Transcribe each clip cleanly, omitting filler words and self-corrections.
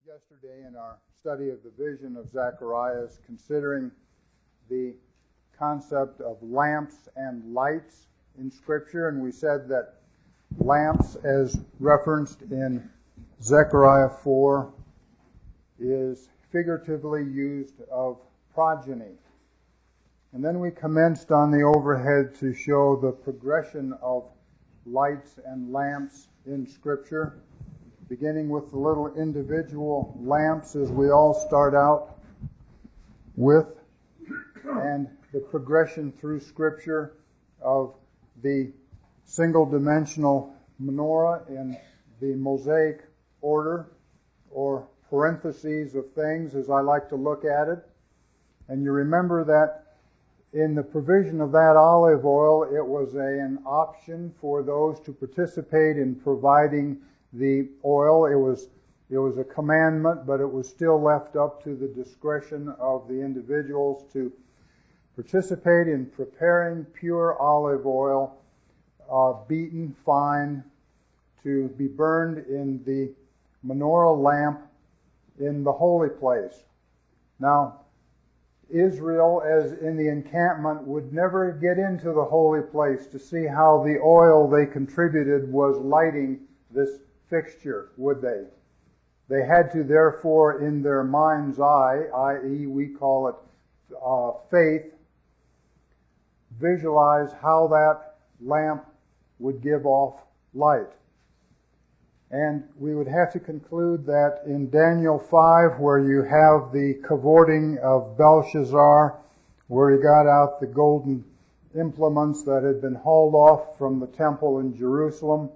yesterday in our study of the vision of Zacharias, considering the concept of lamps and lights in Scripture, and we said that lamps, as referenced in Zechariah 4, is figuratively used of progeny. And then we commenced on the overhead to show the progression of lights and lamps in Scripture, beginning with the little individual lamps as we all start out with, and the progression through Scripture of the single-dimensional menorah in the Mosaic order, or parentheses of things, as I like to look at it. And you remember that in the provision of that olive oil, it was an option for those to participate in providing the oil. It was a commandment, but it was still left up to the discretion of the individuals to participate in preparing pure olive oil, beaten fine, to be burned in the menorah lamp in the holy place. Now, Israel, as in the encampment, would never get into the holy place to see how the oil they contributed was lighting this fixture, would they? They had to, therefore, in their mind's eye, i.e., we call it faith, visualize how that lamp would give off light. And we would have to conclude that in Daniel 5, where you have the cavorting of Belshazzar, where he got out the golden implements that had been hauled off from the temple in Jerusalem,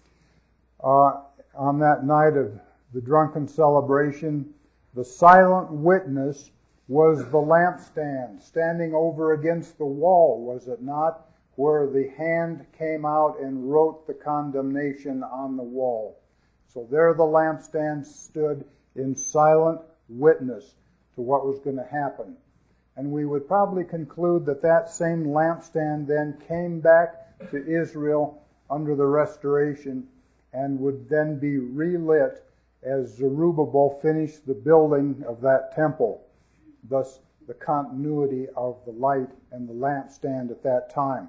on that night of the drunken celebration, the silent witness was the lampstand standing over against the wall, was it not, where the hand came out and wrote the condemnation on the wall. So there the lampstand stood in silent witness to what was going to happen. And we would probably conclude that that same lampstand then came back to Israel under the restoration and would then be relit as Zerubbabel finished the building of that temple. Thus, the continuity of the light and the lampstand at that time.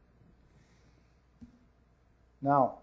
Now,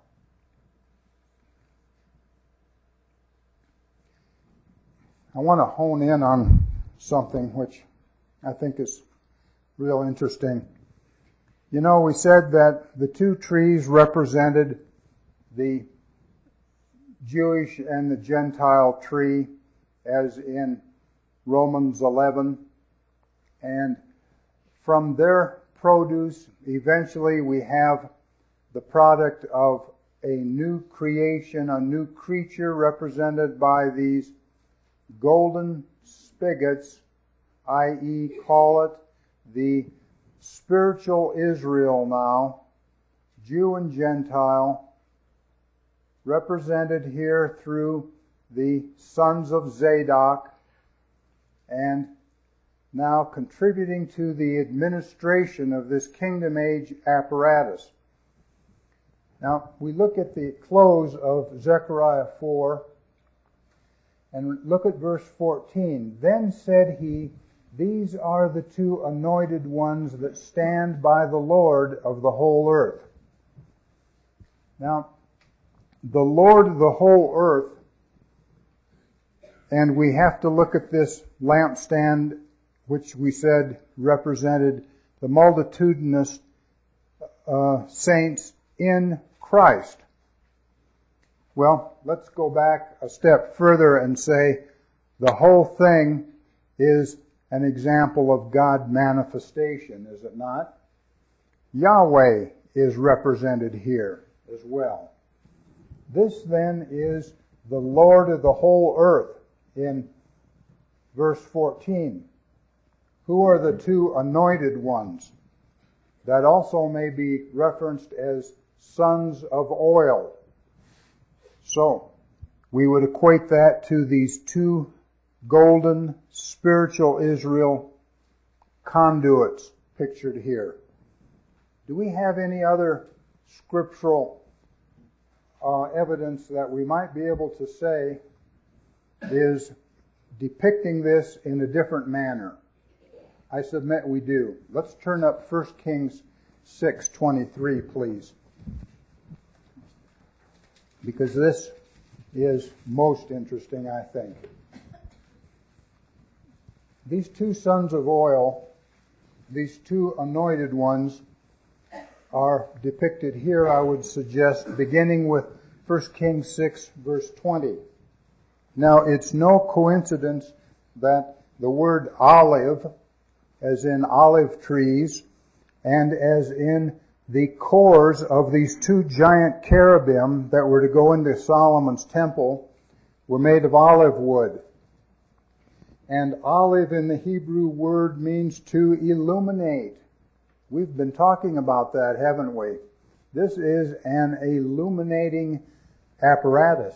I want to hone in on something which I think is real interesting. You know, we said that the two trees represented the Jewish and the Gentile tree, as in Romans 11. And from their produce, eventually we have the product of a new creation, a new creature represented by these golden spigots, i.e., call it the spiritual Israel now, Jew and Gentile, represented here through the sons of Zadok, and now contributing to the administration of this kingdom age apparatus. Now, we look at the close of Zechariah 4, and look at verse 14. Then said he, "These are the two anointed ones that stand by the Lord of the whole earth." Now, the Lord of the whole earth, and we have to look at this lampstand, which we said represented the multitudinous saints in Christ. Well, let's go back a step further and say the whole thing is an example of God manifestation, is it not? Yahweh is represented here as well. This then is the Lord of the whole earth in verse 14. Who are the two anointed ones? That also may be referenced as sons of oil. So, we would equate that to these two golden spiritual Israel conduits pictured here. Do we have any other scriptural evidence that we might be able to say is depicting this in a different manner? I submit we do. Let's turn up 1 Kings 6:23, please. Because this is most interesting, I think. These two sons of oil, these two anointed ones, are depicted here, I would suggest, beginning with 1 Kings 6, verse 20. Now, it's no coincidence that the word olive, as in olive trees, and as in the cores of these two giant cherubim that were to go into Solomon's temple, were made of olive wood. And olive in the Hebrew word means to illuminate. We've been talking about that, haven't we? This is an illuminating apparatus.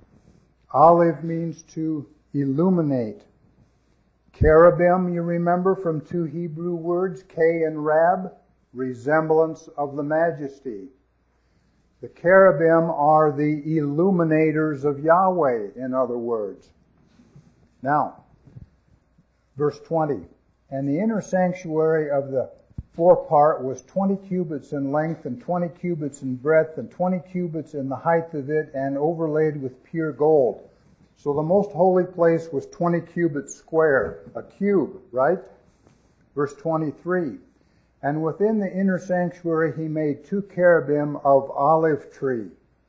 Olive means to illuminate. Cherubim, you remember from two Hebrew words, K and Rab, resemblance of the majesty. The cherubim are the illuminators of Yahweh, in other words. Now, verse 20. And the inner sanctuary of the forepart was 20 cubits in length and 20 cubits in breadth and 20 cubits in the height of it, and overlaid with pure gold. So the most holy place was 20 cubits square, a cube, right? Verse 23. And within the inner sanctuary he made 2 cherubim of olive tree.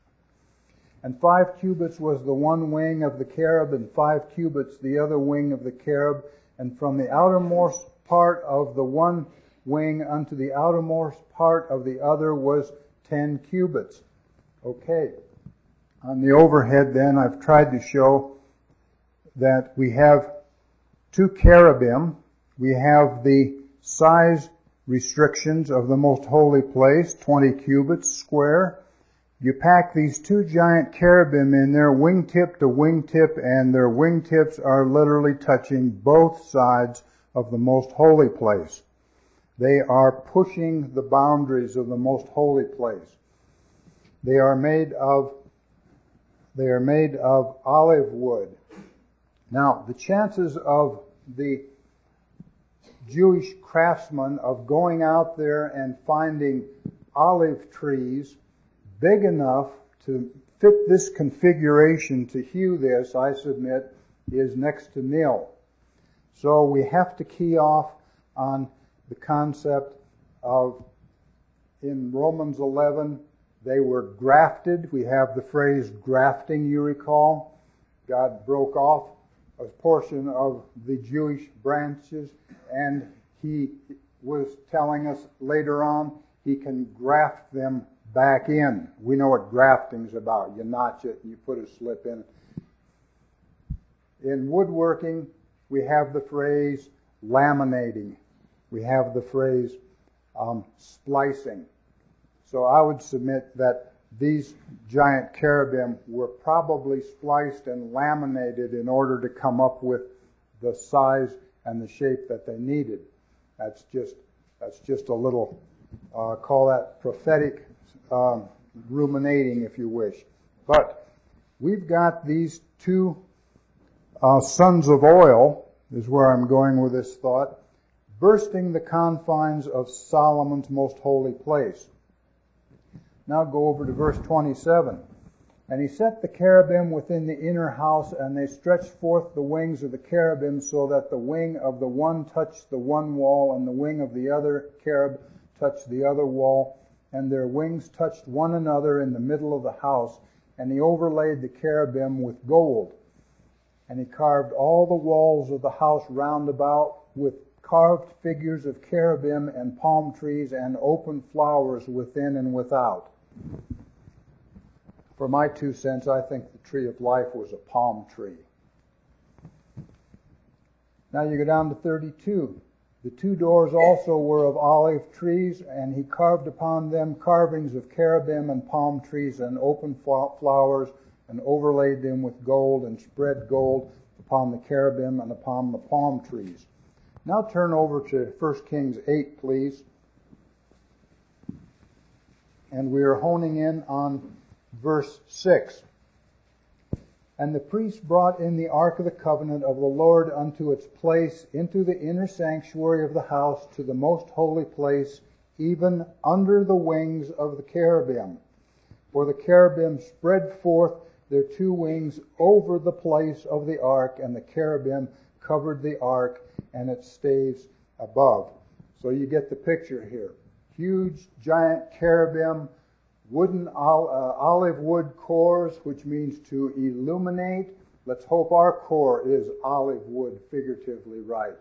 And 5 cubits was the one wing of the cherub, and 5 cubits the other wing of the cherub. And from the outermost part of the one wing unto the outermost part of the other was 10 cubits. Okay. On the overhead then, I've tried to show that we have 2 cherubim. We have the size restrictions of the most holy place, 20 cubits square. You pack these 2 giant cherubim in there, wingtip to wingtip, and their wingtips are literally touching both sides of the most holy place. They are pushing the boundaries of the most holy place. They are made of olive wood. Now, the chances of the Jewish craftsmen of going out there and finding olive trees big enough to fit this configuration to hew this, I submit, is next to nil. So we have to key off on the concept of, in Romans 11, they were grafted. We have the phrase grafting, you recall. God broke off a portion of the Jewish branches, and he was telling us later on he can graft them back in. We know what grafting's about. You notch it and you put a slip in it. In woodworking, we have the phrase laminating. We have the phrase splicing. So I would submit that these giant cherubim were probably spliced and laminated in order to come up with the size and the shape that they needed. That's just a little, call that prophetic ruminating, if you wish. But we've got these 2 sons of oil, is where I'm going with this thought, bursting the confines of Solomon's most holy place. Now go over to verse 27. And he set the cherubim within the inner house, and they stretched forth the wings of the cherubim, so that the wing of the one touched the one wall, and the wing of the other cherub touched the other wall, and their wings touched one another in the middle of the house. And he overlaid the cherubim with gold. And he carved all the walls of the house round about with carved figures of cherubim and palm trees and open flowers within and without. For my 2 cents, I think the tree of life was a palm tree. Now you go down to 32. The 2 doors also were of olive trees, and he carved upon them carvings of cherubim and palm trees and open flowers, and overlaid them with gold, and spread gold upon the cherubim and upon the palm trees. Now turn over to 1 Kings 8, please. And we are honing in on verse 6. And the priest brought in the ark of the covenant of the Lord unto its place into the inner sanctuary of the house, to the most holy place, even under the wings of the cherubim. For the cherubim spread forth their two wings over the place of the ark, and the cherubim covered the ark and its staves above. So you get the picture here. Huge, giant cherubim, wooden olive wood cores, which means to illuminate. Let's hope our core is olive wood, figuratively right.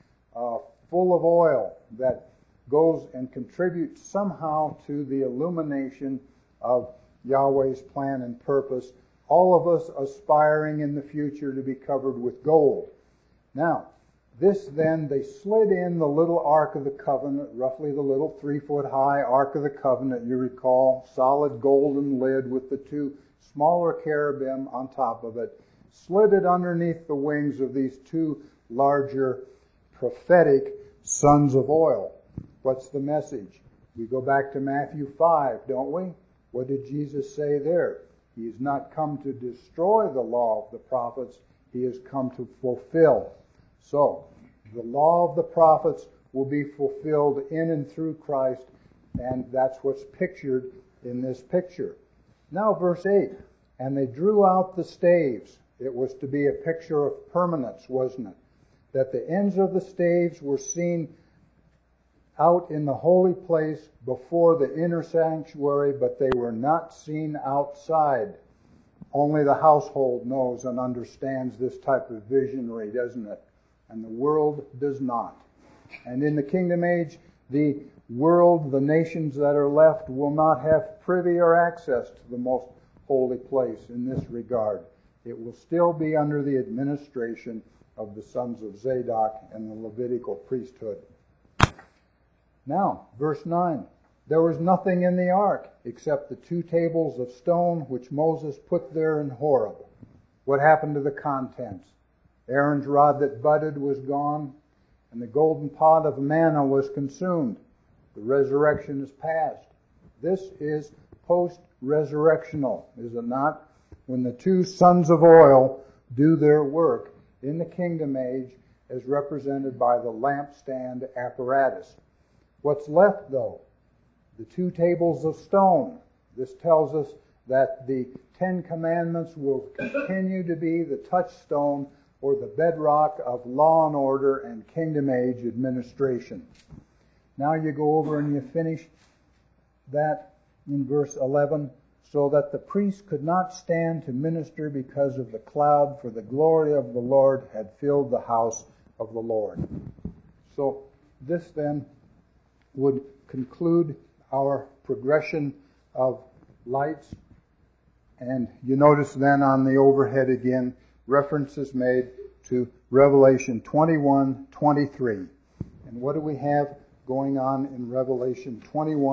Full of oil that goes and contributes somehow to the illumination of Yahweh's plan and purpose. All of us aspiring in the future to be covered with gold. Now, this then, they slid in the little Ark of the Covenant, roughly the little 3-foot high Ark of the Covenant, you recall, solid golden lid with the two smaller cherubim on top of it, slid it underneath the wings of these two larger prophetic sons of oil. What's the message? We go back to Matthew 5, don't we? What did Jesus say there? He has not come to destroy the law of the prophets. He has come to fulfill. So, the law of the prophets will be fulfilled in and through Christ, and that's what's pictured in this picture. Now, verse 8, and they drew out the staves. It was to be a picture of permanence, wasn't it? That the ends of the staves were seen out in the holy place before the inner sanctuary, but they were not seen outside. Only the household knows and understands this type of visionary, doesn't it? And the world does not. And in the kingdom age, the world, the nations that are left, will not have privy or access to the most holy place in this regard. It will still be under the administration of the sons of Zadok and the Levitical priesthood. Now, verse 9. There was nothing in the ark except the two tables of stone which Moses put there in Horeb. What happened to the contents? Aaron's rod that budded was gone, and the golden pot of manna was consumed. The resurrection is past. This is post-resurrectional, is it not? When the two sons of oil do their work in the kingdom age as represented by the lampstand apparatus. What's left, though? The two tables of stone. This tells us that the Ten Commandments will continue to be the touchstone or the bedrock of law and order and kingdom age administration. Now you go over and you finish that in verse 11. So that the priest could not stand to minister because of the cloud, for the glory of the Lord had filled the house of the Lord. So this then would conclude our progression of lights. And you notice then on the overhead again, references made to Revelation 21:23. And what do we have going on in Revelation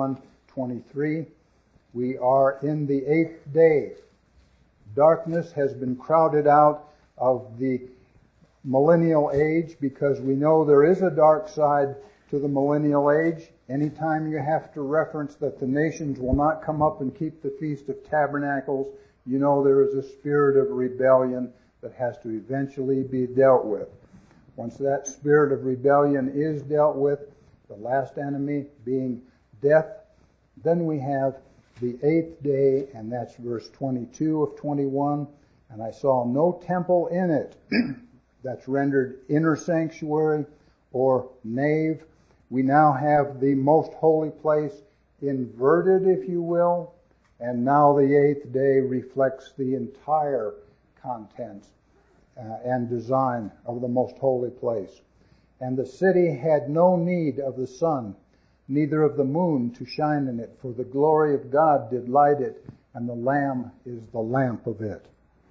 21:23? We are in the 8th day. Darkness has been crowded out of the millennial age because we know there is a dark side to the millennial age. Anytime you have to reference that the nations will not come up and keep the Feast of Tabernacles, you know there is a spirit of rebellion that has to eventually be dealt with. Once that spirit of rebellion is dealt with, the last enemy being death, then we have the 8th day, and that's verse 22 of 21. And I saw no temple in it. That's rendered inner sanctuary or nave. We now have the most holy place inverted, if you will, and now the 8th day reflects the entire contents and design of the most holy place. And the city had no need of the sun, neither of the moon to shine in it, for the glory of God did light it, and the Lamb is the lamp of it.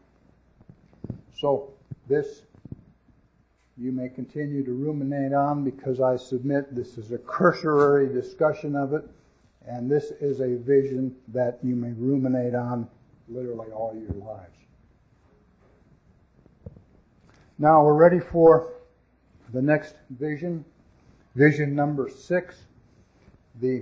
So this you may continue to ruminate on, because I submit this is a cursory discussion of it, and this is a vision that you may ruminate on literally all your lives. Now we're ready for the next vision, vision number 6. The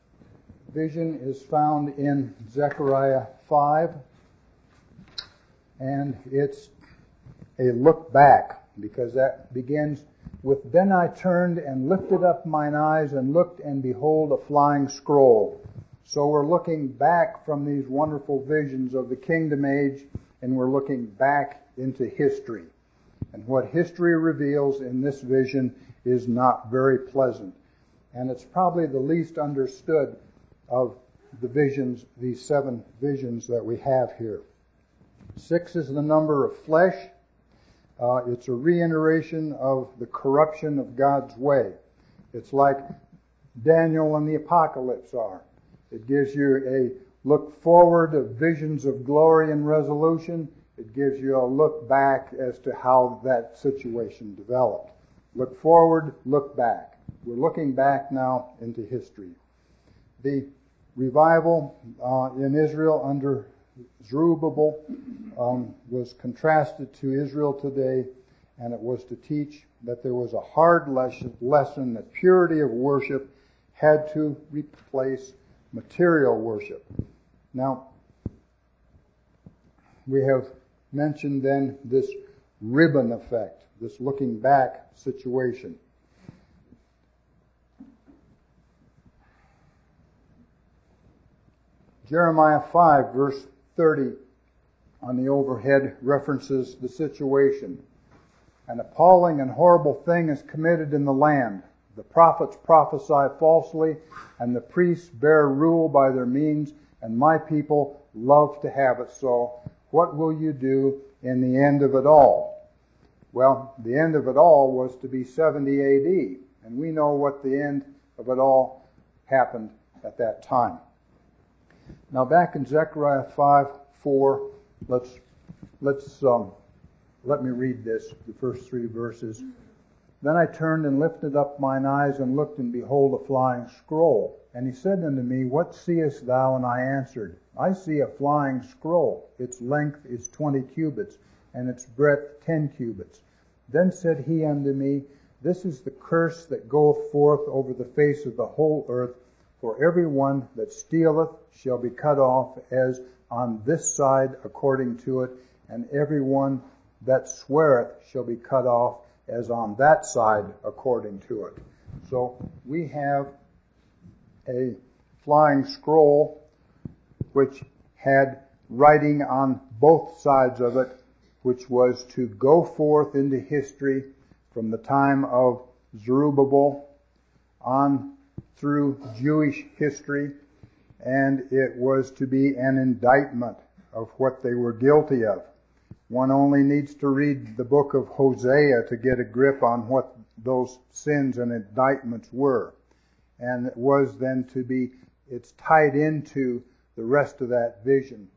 vision is found in Zechariah 5. and it's a look back, because that begins with, "Then I turned and lifted up mine eyes and looked, and behold, a flying scroll." So we're looking back from these wonderful visions of the kingdom age, and we're looking back into history. And what history reveals in this vision is not very pleasant. And it's probably the least understood of the visions, these 7 visions that we have here. 6 is the number of flesh. It's a reiteration of the corruption of God's way. It's like Daniel and the Apocalypse are. It gives you a look forward of visions of glory and resolution. It gives you a look back as to how that situation developed. Look forward, look back. We're looking back now into history. The revival in Israel under Zerubbabel was contrasted to Israel today, and it was to teach that there was a hard lesson that purity of worship had to replace material worship. Now, we have mentioned then this ribbon effect, this looking back situation. Jeremiah 5, verse 30 on the overhead references the situation. "An appalling and horrible thing is committed in the land. The prophets prophesy falsely, and the priests bear rule by their means, and my people love to have it so. What will you do in the end of it all?" Well, the end of it all was to be 70 AD, and we know what the end of it all happened at that time. Now back in Zechariah 5:4, let me read this, the first 3 verses. "Then I turned and lifted up mine eyes and looked, and behold, a flying scroll. And he said unto me, What seest thou? And I answered, I see a flying scroll. Its length is 20 cubits, and its breadth 10 cubits. Then said he unto me, This is the curse that goeth forth over the face of the whole earth. For every one that stealeth shall be cut off as on this side according to it, and every one that sweareth shall be cut off as on that side according to it." So we have a flying scroll which had writing on both sides of it, which was to go forth into history from the time of Zerubbabel on through Jewish history, and it was to be an indictment of what they were guilty of. One only needs to read the book of Hosea to get a grip on what those sins and indictments were. And it was then to be, it's tied into the rest of that vision.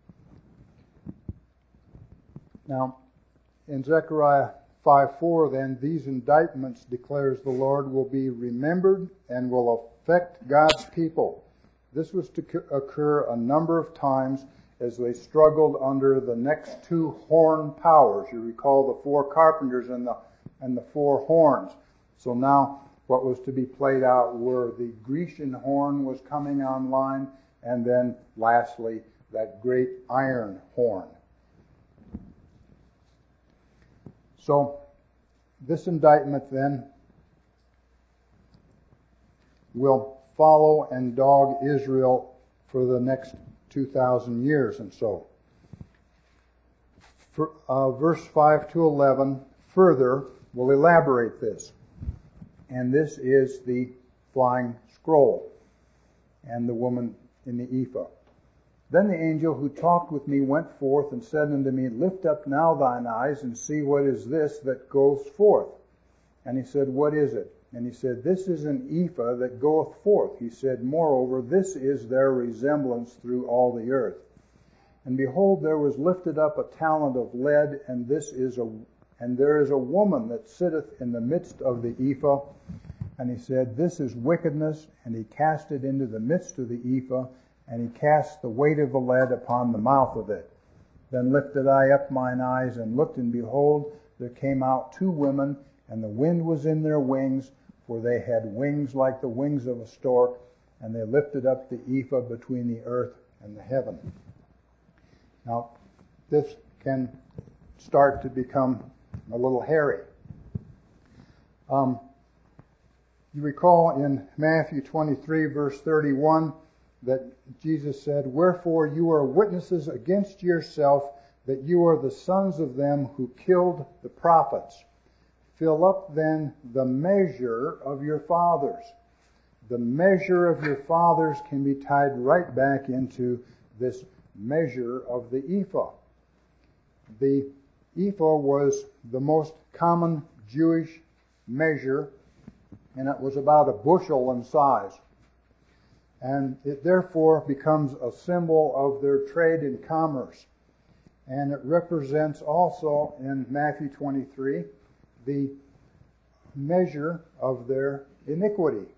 Now, in Zechariah 5:4 then, these indictments, declares the Lord, will be remembered and will affect God's people. This was to occur a number of times as they struggled under the next 2 horn powers. You recall the 4 carpenters and the 4 horns. So now what was to be played out were the Grecian horn was coming online, and then lastly that great iron horn. So this indictment then will follow and dog Israel for the next 2,000 years and so. Verse 5 to 11 further will elaborate this. And this is the flying scroll and the woman in the ephah. "Then the angel who talked with me went forth and said unto me, Lift up now thine eyes and see what is this that goes forth. And he said, What is it? And he said, This is an ephah that goeth forth. He said, Moreover, this is their resemblance through all the earth. And behold, there was lifted up a talent of lead, and there is a woman that sitteth in the midst of the ephah. And he said, This is wickedness. And he cast it into the midst of the ephah, and he cast the weight of the lead upon the mouth of it. Then lifted I up mine eyes, and looked, and behold, there came out 2 women, and the wind was in their wings, for they had wings like the wings of a stork, and they lifted up the ephah between the earth and the heaven." Now, this can start to become a little hairy. You recall in Matthew 23, verse 31, that Jesus said, "Wherefore you are witnesses against yourself that you are the sons of them who killed the prophets. Fill up then the measure of your fathers." The measure of your fathers can be tied right back into this measure of the ephah. The ephah was the most common Jewish measure, and it was about a bushel in size. And it therefore becomes a symbol of their trade and commerce. And it represents also in Matthew 23 the measure of their iniquity.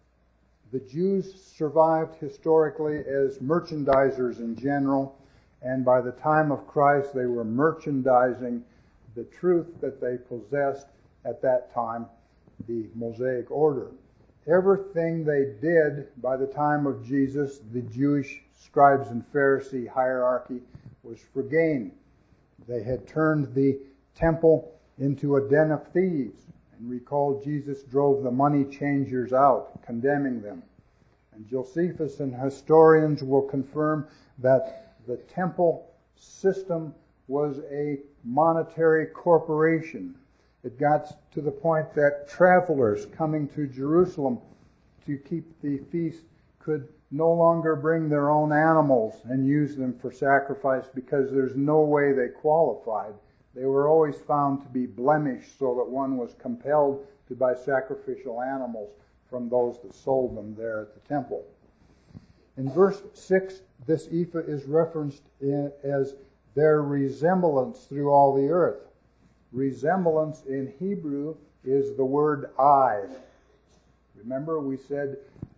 The Jews survived historically as merchandisers in general, and by the time of Christ they were merchandising the truth that they possessed at that time, the Mosaic order. Everything they did by the time of Jesus, the Jewish scribes and Pharisee hierarchy, was for gain. They had turned the temple into a den of thieves. And recall, Jesus drove the money changers out, condemning them. And Josephus and historians will confirm that the temple system was a monetary corporation. It got to the point that travelers coming to Jerusalem to keep the feast could no longer bring their own animals and use them for sacrifice because there's no way they qualified. They were always found to be blemished, so that one was compelled to buy sacrificial animals from those that sold them there at the temple. In verse 6, this ephah is referenced as their resemblance through all the earth. Resemblance in Hebrew is the word eye. Remember, we said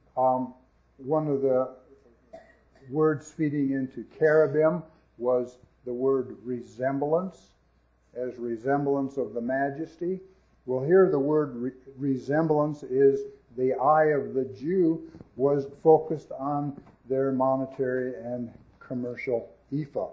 one of the words feeding into cherubim was the word resemblance, as resemblance of the majesty. Well, here the word resemblance is the eye of the Jew was focused on their monetary and commercial ephah.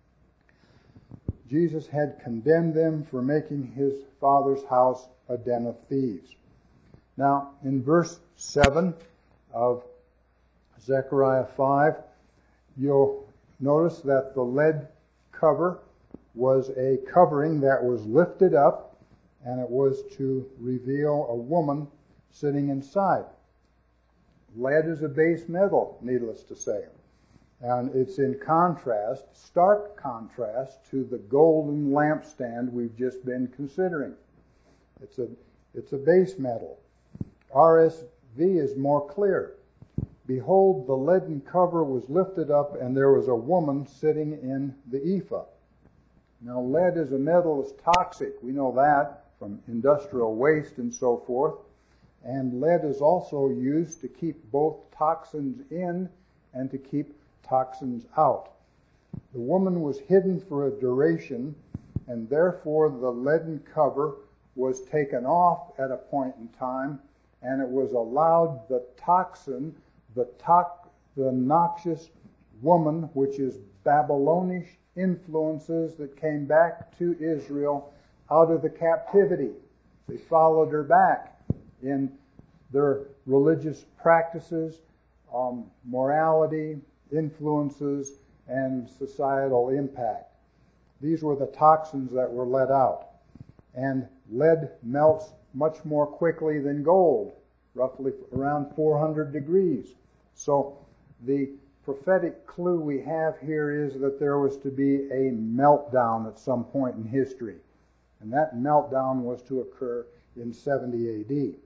Jesus had condemned them for making his Father's house a den of thieves. Now, in verse 7 of Zechariah 5, you'll notice that the lead cover was a covering that was lifted up, and it was to reveal a woman sitting inside. Lead is a base metal, needless to say. And it's in contrast, stark contrast, to the golden lampstand we've just been considering. It's a base metal. RSV is more clear. Behold, the leaden cover was lifted up, and there was a woman sitting in the ephah. Now, lead as a metal is toxic. We know that from industrial waste and so forth. And lead is also used to keep both toxins in and to keep toxins out. The woman was hidden for a duration, and therefore the leaden cover was taken off at a point in time, and it was allowed the toxin, the noxious woman, which is Babylonish influences that came back to Israel out of the captivity. They followed her back in their religious practices, morality, influences, and societal impact. These were the toxins that were let out. And lead melts much more quickly than gold, roughly around 400 degrees. So the prophetic clue we have here is that there was to be a meltdown at some point in history. And that meltdown was to occur in 70 A.D.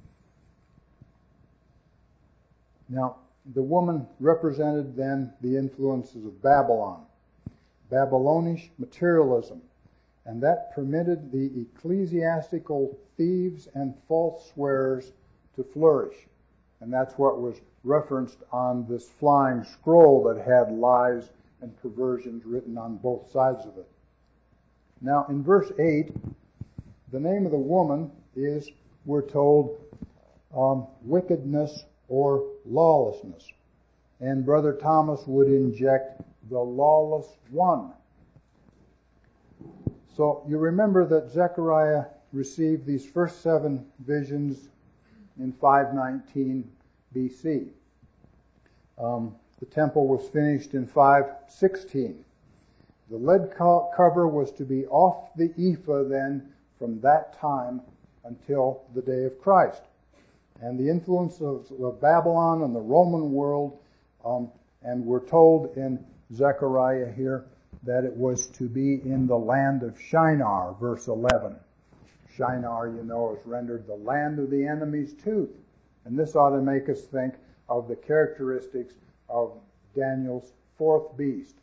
Now, the woman represented then the influences of Babylon, Babylonish materialism, and that permitted the ecclesiastical thieves and false swearers to flourish. And that's what was referenced on this flying scroll that had lies and perversions written on both sides of it. Now, in verse 8, the name of the woman is, we're told, wickedness or lawlessness. And Brother Thomas would inject the lawless one. So you remember that Zechariah received these first 7 visions in 519 BC. The temple was finished in 516. The lead cover was to be off the ephah then from that time until the day of Christ. And the influence of Babylon and the Roman world, and we're told in Zechariah here that it was to be in the land of Shinar, verse 11. Shinar, you know, is rendered the land of the enemy's tooth. And this ought to make us think of the characteristics of Daniel's 4th beast.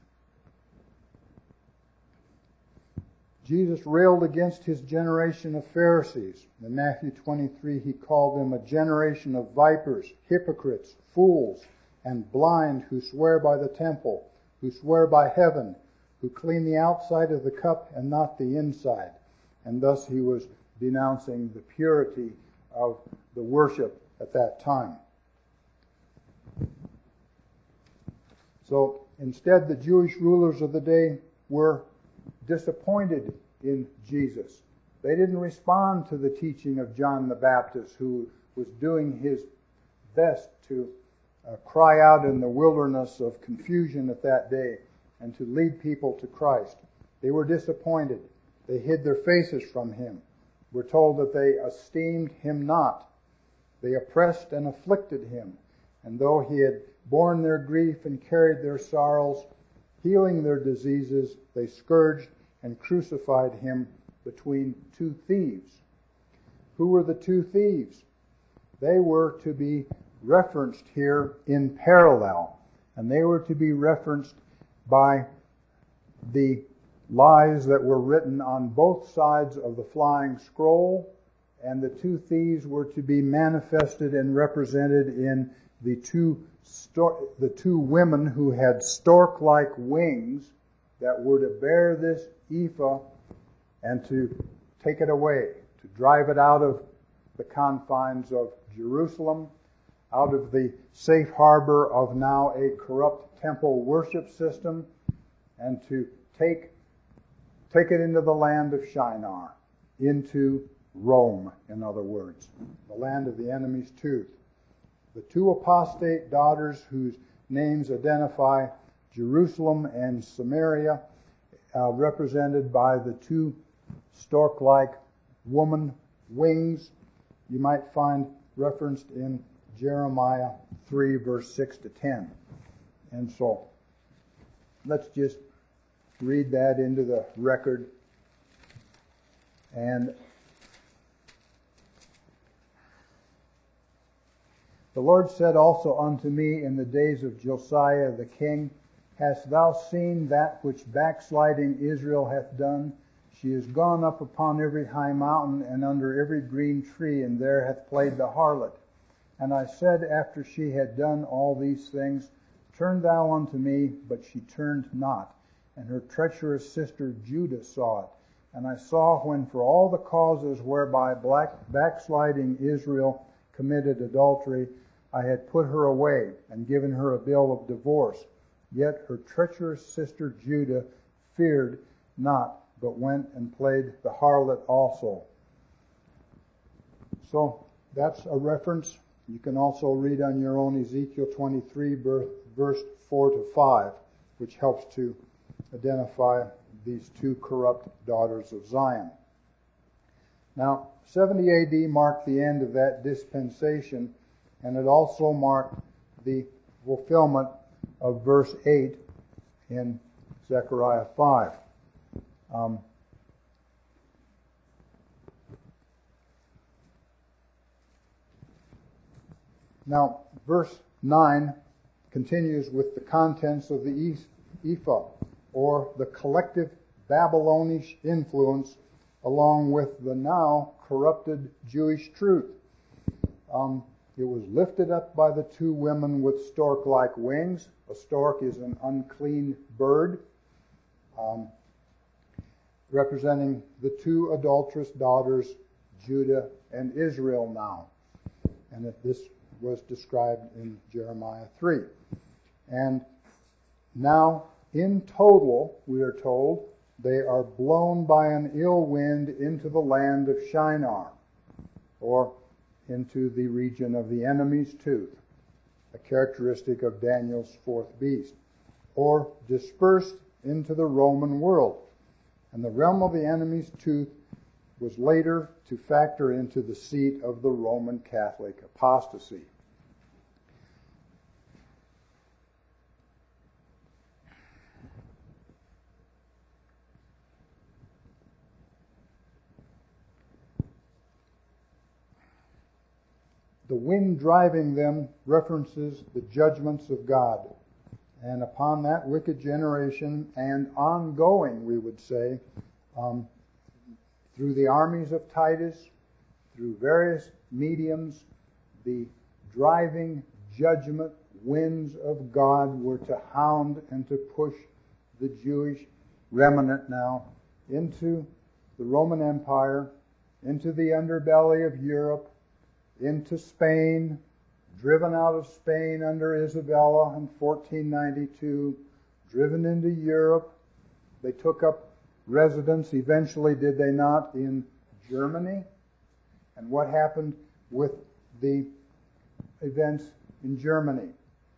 Jesus railed against his generation of Pharisees. In Matthew 23, he called them a generation of vipers, hypocrites, fools, and blind, who swear by the temple, who swear by heaven, who clean the outside of the cup and not the inside. And thus he was denouncing the purity of the worship at that time. So instead, the Jewish rulers of the day were disappointed in Jesus. They didn't respond to the teaching of John the Baptist, who was doing his best to cry out in the wilderness of confusion at that day and to lead people to Christ. They were disappointed. They hid their faces from him. We're told that they esteemed him not. They oppressed and afflicted him. And though he had borne their grief and carried their sorrows, healing their diseases, they scourged and crucified him between 2 thieves. Who were the 2 thieves? They were to be referenced here in parallel, and they were to be referenced by the lies that were written on both sides of the flying scroll, and the 2 thieves were to be manifested and represented in the two women who had stork-like wings that were to bear this ephah and to take it away, to drive it out of the confines of Jerusalem, out of the safe harbor of now a corrupt temple worship system, and to take it into the land of Shinar, into Rome, in other words, the land of the enemy's tooth. The 2 apostate daughters whose names identify Jerusalem and Samaria, represented by the 2 stork-like woman wings, you might find referenced in Jeremiah 3, verse 6 to 10. And so, let's just read that into the record. And the Lord said also unto me in the days of Josiah the king, Hast thou seen that which backsliding Israel hath done? She is gone up upon every high mountain and under every green tree, and there hath played the harlot. And I said, after she had done all these things, Turn thou unto me, but she turned not. And her treacherous sister Judah saw it. And I saw when for all the causes whereby backsliding Israel committed adultery, I had put her away and given her a bill of divorce. Yet her treacherous sister Judah feared not, but went and played the harlot also. So that's a reference. You can also read on your own Ezekiel 23, verse 4 to 5, which helps to identify these 2 corrupt daughters of Zion. Now, 70 AD marked the end of that dispensation, and it also marked the fulfillment of verse 8 in Zechariah 5. Now, verse 9 continues with the contents of the ephah, or the collective Babylonish influence, along with the now corrupted Jewish truth. It was lifted up by the 2 women with stork-like wings. A stork is an unclean bird, representing the 2 adulterous daughters, Judah and Israel now. And that this was described in Jeremiah 3. And now, in total, we are told, they are blown by an ill wind into the land of Shinar, or into the region of the enemy's tooth, a characteristic of Daniel's fourth beast, or dispersed into the Roman world. And the realm of the enemy's tooth was later to factor into the seat of the Roman Catholic apostasy. The wind driving them references the judgments of God. And upon that wicked generation, and ongoing, we would say, through the armies of Titus, through various mediums, the driving judgment winds of God were to hound and to push the Jewish remnant now into the Roman Empire, into the underbelly of Europe, into Spain, driven out of Spain under Isabella in 1492, driven into Europe. They took up residence eventually, did they not, in Germany? And what happened with the events in Germany,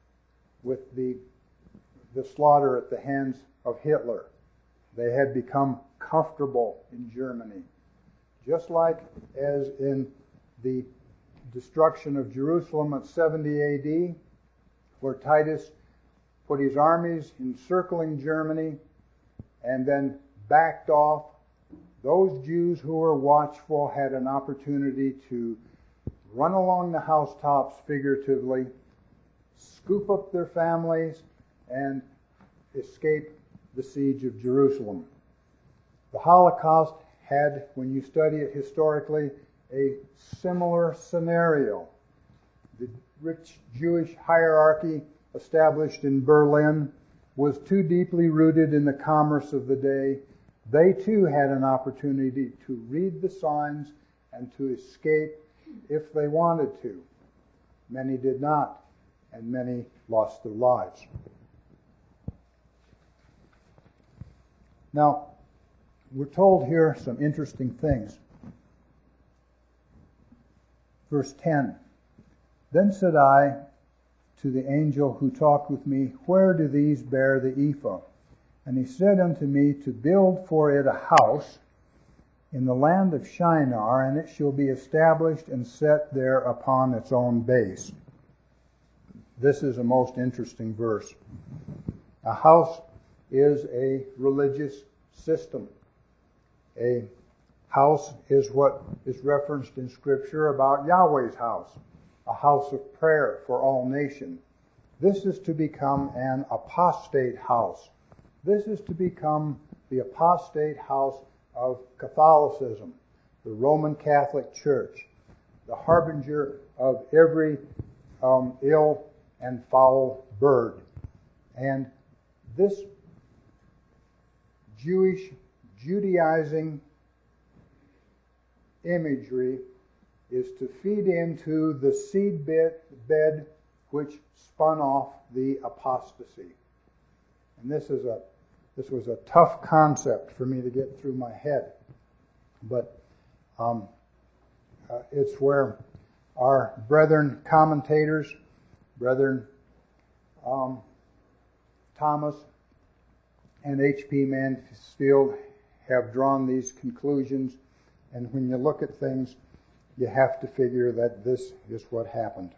with the slaughter at the hands of Hitler? They had become comfortable in Germany. Just like as in the destruction of Jerusalem at 70 A.D., where Titus put his armies encircling Germany and then backed off. Those Jews who were watchful had an opportunity to run along the housetops figuratively, scoop up their families, and escape the siege of Jerusalem. The Holocaust had, when you study it historically, a similar scenario. The rich Jewish hierarchy established in Berlin was too deeply rooted in the commerce of the day. They too had an opportunity to read the signs and to escape if they wanted to. Many did not, and many lost their lives. Now, we're told here some interesting things. Verse 10, Then said I to the angel who talked with me, Where do these bear the ephah? And he said unto me, To build for it a house in the land of Shinar, and it shall be established and set there upon its own base. This is a most interesting verse. A house is a religious system. A house is what is referenced in Scripture about Yahweh's house, a house of prayer for all nations. This is to become an apostate house. This is to become the apostate house of Catholicism, the Roman Catholic Church, the harbinger of every ill and foul bird. And this Jewish, Judaizing imagery is to feed into the seed bed which spun off the apostasy. And this was a tough concept for me to get through my head. But it's where our brethren commentators, Brethren Thomas and H.P. Mansfield, have drawn these conclusions. And when you look at things, you have to figure that this is what happened.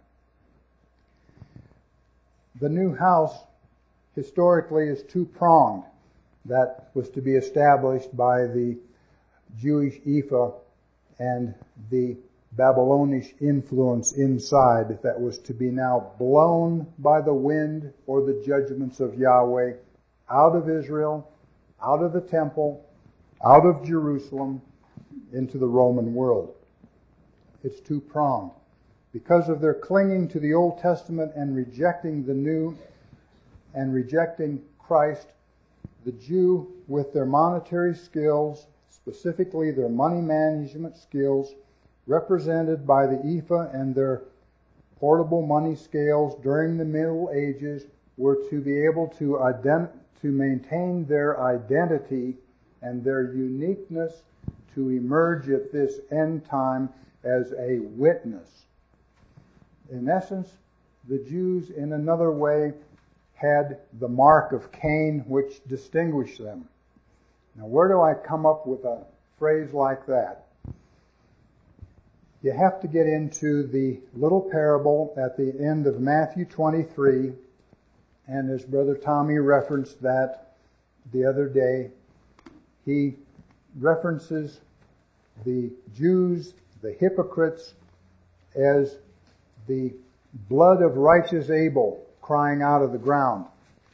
The new house historically is two-pronged. That was to be established by the Jewish ephah and the Babylonish influence inside that was to be now blown by the wind or the judgments of Yahweh out of Israel, out of the temple, out of Jerusalem, into the Roman world. It's two-pronged. Because of their clinging to the Old Testament and rejecting the New and rejecting Christ, the Jew, with their monetary skills, specifically their money management skills, represented by the ephah and their portable money scales during the Middle Ages, were to be able to maintain their identity and their uniqueness to emerge at this end time as a witness. In essence, the Jews, in another way, had the mark of Cain, which distinguished them. Now, where do I come up with a phrase like that? You have to get into the little parable at the end of Matthew 23, and as Brother Tommy referenced that the other day, he references the Jews, the hypocrites, as the blood of righteous Abel crying out of the ground.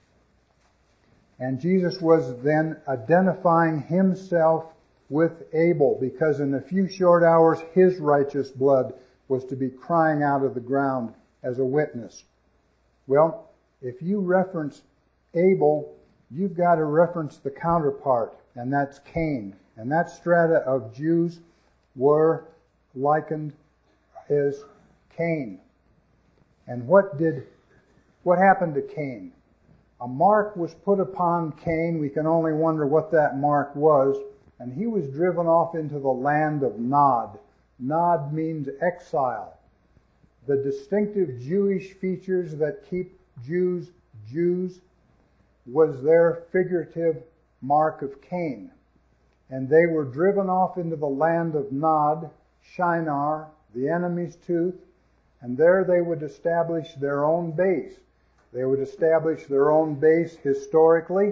And Jesus was then identifying himself with Abel, because in a few short hours his righteous blood was to be crying out of the ground as a witness. Well, if you reference Abel, you've got to reference the counterpart, and that's Cain. And that strata of Jews were likened as Cain. And what happened to Cain? A mark was put upon Cain. We can only wonder what that mark was. And he was driven off into the land of Nod. Nod means exile. The distinctive Jewish features that keep Jews Jews was their figurative mark of Cain. And they were driven off into the land of Nod, Shinar, the enemy's tooth, and there they would establish their own base. They would establish their own base historically,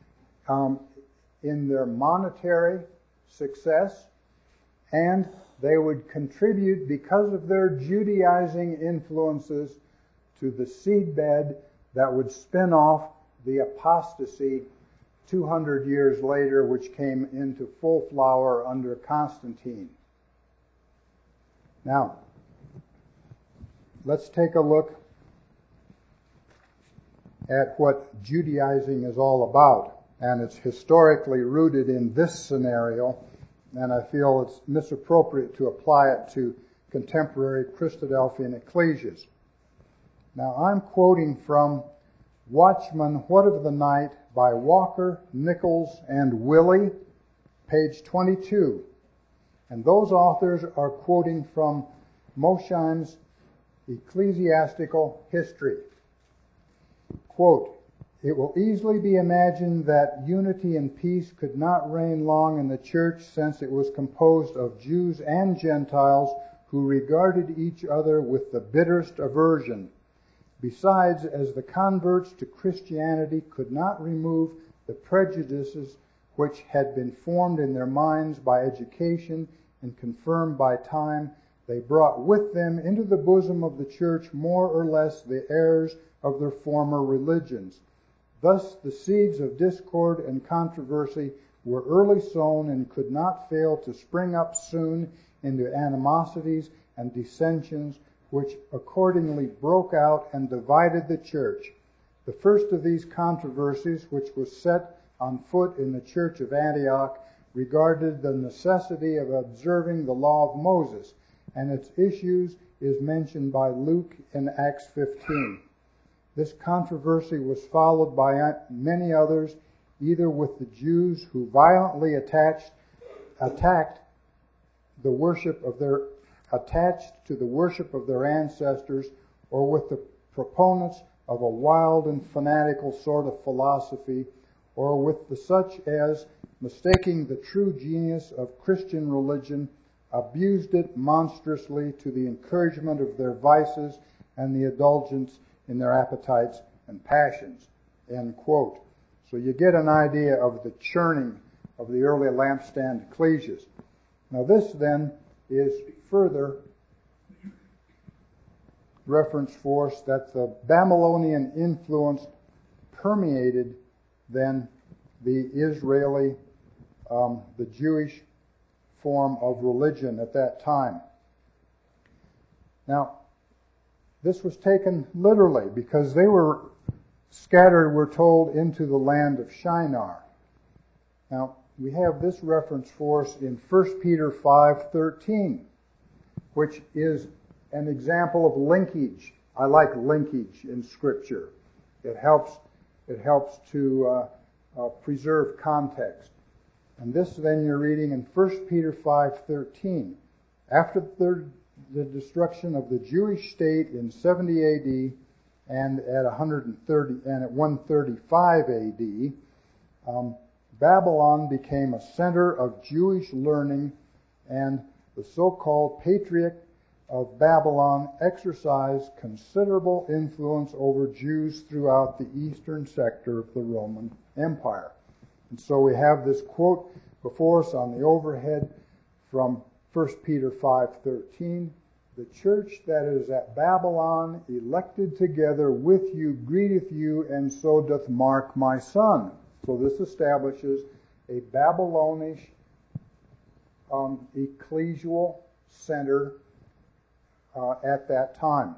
in their monetary success, and they would contribute, because of their Judaizing influences, to the seedbed that would spin off the apostasy 200 years later, which came into full flower under Constantine. Now, let's take a look at what Judaizing is all about. And it's historically rooted in this scenario, and I feel it's misappropriate to apply it to contemporary Christadelphian ecclesias. Now, I'm quoting from Watchman, What of the Night by Walker, Nichols, and Willie, page 22. And those authors are quoting from Mosheim's Ecclesiastical History. Quote, "It will easily be imagined that unity and peace could not reign long in the church, since it was composed of Jews and Gentiles who regarded each other with the bitterest aversion. Besides, as the converts to Christianity could not remove the prejudices which had been formed in their minds by education and confirmed by time, they brought with them into the bosom of the church more or less the errors of their former religions. Thus the seeds of discord and controversy were early sown and could not fail to spring up soon into animosities and dissensions, which accordingly broke out and divided the church. The first of these controversies, which was set on foot in the church of Antioch, regarded the necessity of observing the law of Moses, and its issues is mentioned by Luke in Acts 15. This controversy was followed by many others, either with the Jews who violently attached to the worship of their ancestors, or with the proponents of a wild and fanatical sort of philosophy, or with the such as, mistaking the true genius of Christian religion, abused it monstrously to the encouragement of their vices and the indulgence in their appetites and passions." End quote. So you get an idea of the churning of the early lampstand ecclesias. Now this then is further reference for us that the Babylonian influence permeated then the Israeli, the Jewish form of religion at that time. Now, this was taken literally because they were scattered, we're told, into the land of Shinar. Now, we have this reference for us in 1 Peter 5:13, which is an example of linkage. I like linkage in Scripture. It helps to preserve context. And this then you're reading in 1 Peter 5:13. After the destruction of the Jewish state in 70 AD and at 135 AD, Babylon became a center of Jewish learning, and the so-called Patriarch of Babylon exercised considerable influence over Jews throughout the eastern sector of the Roman Empire. And so we have this quote before us on the overhead from 1 Peter 5:13. The church that is at Babylon, elected together with you, greeteth you, and so doth Mark my son. So this establishes a Babylonish ecclesial center at that time.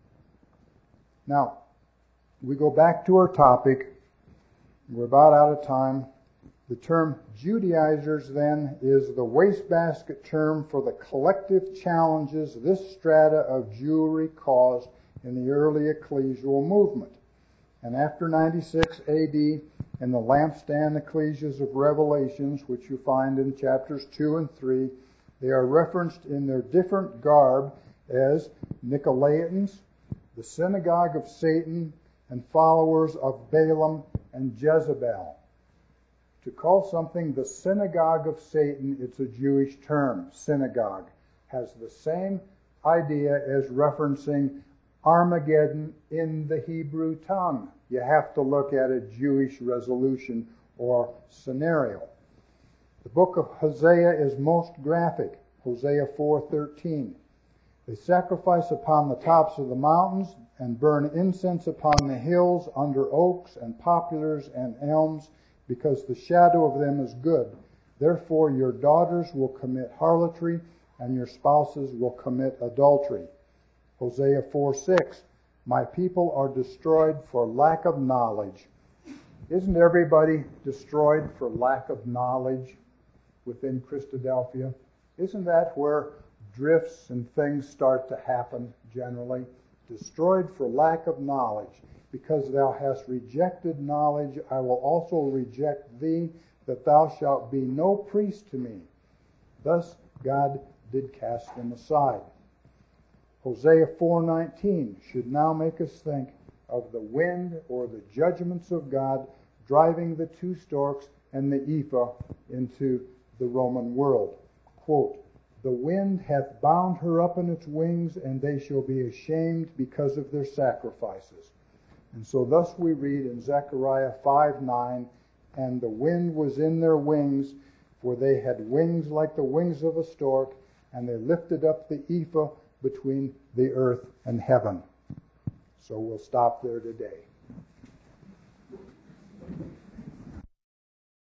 Now, we go back to our topic. We're about out of time. The term Judaizers, then, is the wastebasket term for the collective challenges this strata of Jewry caused in the early ecclesial movement. And after 96 AD, in the lampstand ecclesias of Revelations, which you find in chapters 2 and 3, they are referenced in their different garb as Nicolaitans, the synagogue of Satan, and followers of Balaam and Jezebel. To call something the synagogue of Satan, it's a Jewish term. Synagogue has the same idea as referencing Armageddon in the Hebrew tongue. You have to look at a Jewish resolution or scenario. The book of Hosea is most graphic. Hosea 4:13. They sacrifice upon the tops of the mountains and burn incense upon the hills under oaks and poplars and elms, because the shadow of them is good. Therefore your daughters will commit harlotry, and your spouses will commit adultery. Hosea 4:6. My people are destroyed for lack of knowledge. Isn't everybody destroyed for lack of knowledge within Christadelphia? Isn't that where drifts and things start to happen generally? Destroyed for lack of knowledge. Because thou hast rejected knowledge, I will also reject thee, that thou shalt be no priest to me. Thus God did cast them aside. Hosea 4:19 should now make us think of the wind or the judgments of God driving the two storks and the ephah into the Roman world. Quote, the wind hath bound her up in its wings, and they shall be ashamed because of their sacrifices. And so thus we read in Zechariah 5:9, and the wind was in their wings, for they had wings like the wings of a stork, and they lifted up the ephah between the earth and heaven. So we'll stop there today.